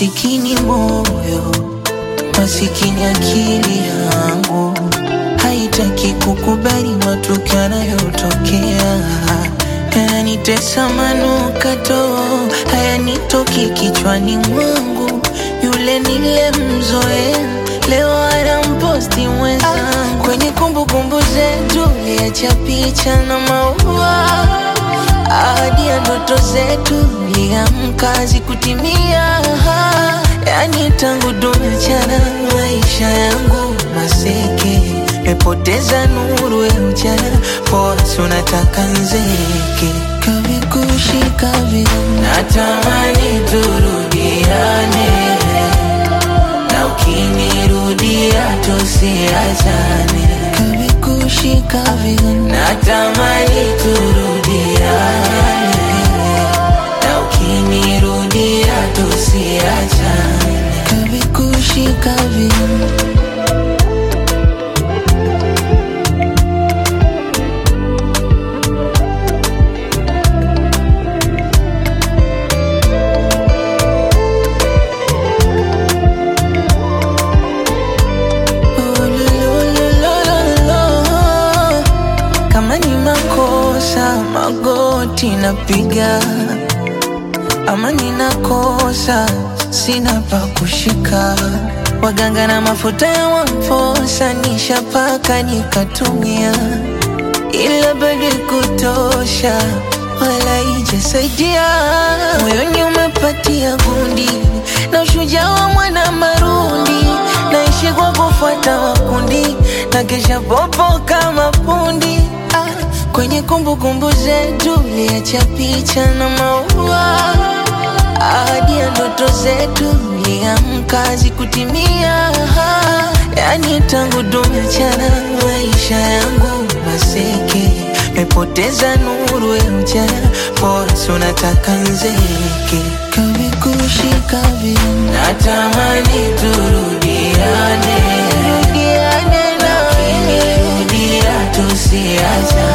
Masikini moyo, masikini akili yangu haitaki kukubali matukio yanayotokea. Yananitesa manukato, hayanitoki kichwani mwangu. Yule nilemzoea leo anamposti mwenzangu. Kwenye kumbukumbu zetu liacha picha na maua, ahadi ya ndoto zetu liamka zikutimia. Yani tangu tumeachana maisha yangu maseke, mepoteza nuru ya ujana, force unataka nzeke. Kavikushika vile natamani turudiane, na ukinirudia tusiachane. Kavikushika vile natamani turudiane, na ukinirudia tusiachane. Kavikushika vile magoti napiga, ama ninakosa sina pa kushika. Waganga na mafuta ya wamfosa nishapaka nikatumia, ila bado kutosha wala ijasaidia. Moyoni umepatia gundi na ushujaa wa mwana marundi, naishi kwa kufuata wakundi na kesha popo kama pundi. Kwenye kumbukumbu zetu liacha picha na maua, ahadi ya ndoto zetu liamka zikutimia. Yani tangu tumeachana maisha yangu maseke, mepoteza nuru ya ujana, force unataka nzeke. Kavikushika vile natamani turudiane, na ukinirudia tusiachane.